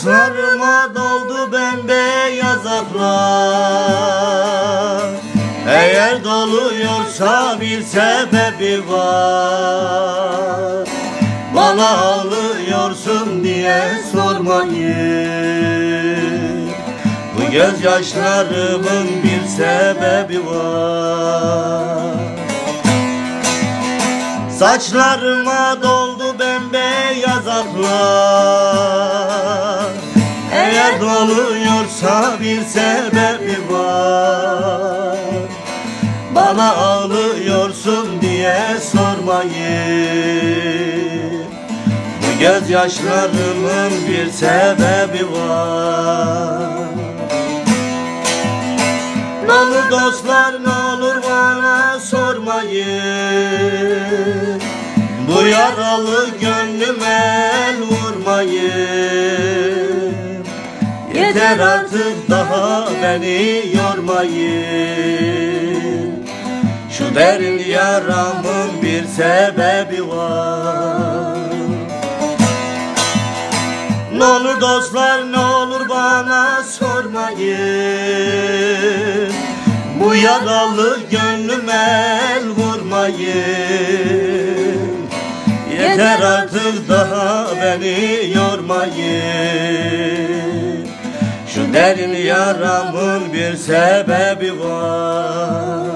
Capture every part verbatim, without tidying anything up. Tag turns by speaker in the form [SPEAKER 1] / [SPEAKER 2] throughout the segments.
[SPEAKER 1] Saçlarıma doldu bembeyaz aklar. Eğer doluyorsa bir sebebi var. Bana ağlıyorsun diye sormayın. Bu gözyaşlarımın bir sebebi var. Saçlarıma doldu bembeyaz aklar. Eğer doluyorsa bir sebebi var. Bana ağlıyorsun diye sormayın. Bu gözyaşlarımın bir sebebi var. Ne olur dostlar, ne olur bana sormayın. Bu yaralı gönlüme el vurmayın. Yeter artık daha beni yormayın. Şu derin yaramın bir sebebi var. Ne olur dostlar, ne olur bana sormayın. Bu yaralı gönlüme el vurmayın. Yeter artık daha beni yormayın. Şu derin yaramın bir sebebi var.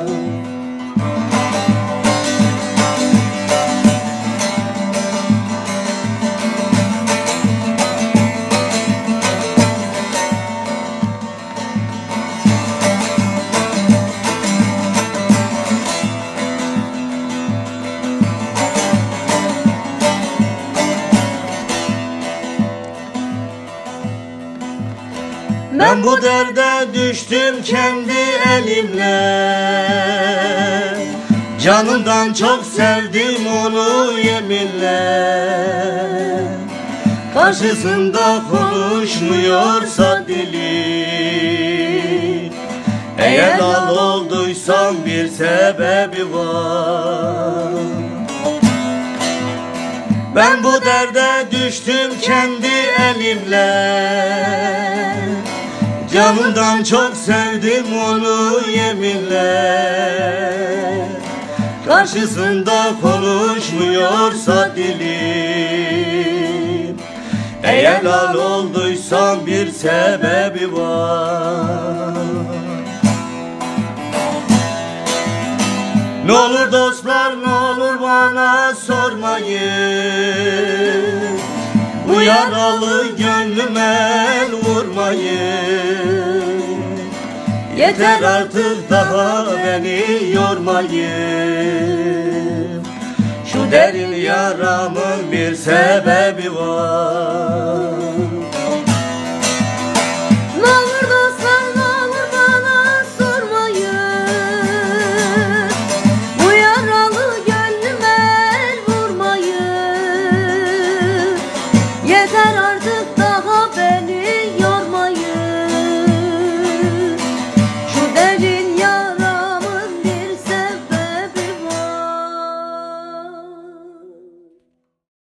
[SPEAKER 1] Ben bu derde düştüm kendi elimle. Canımdan çok sevdim onu yeminle. Karşısında konuşmuyorsa dili. Eğer dal olduysam bir sebebi var. Ben bu derde düştüm kendi elimle. Canımdan çok sevdim onu yeminle. Karşısında konuşmuyorsa dilim. Eğer lal olduysam bir sebebi var. Ne olur dostlar, ne olur bana sormayın. Bu yaralı gönlüme el vurmayın. Yeter artık daha beni yormayın. Şu derin yaramın bir sebebi var.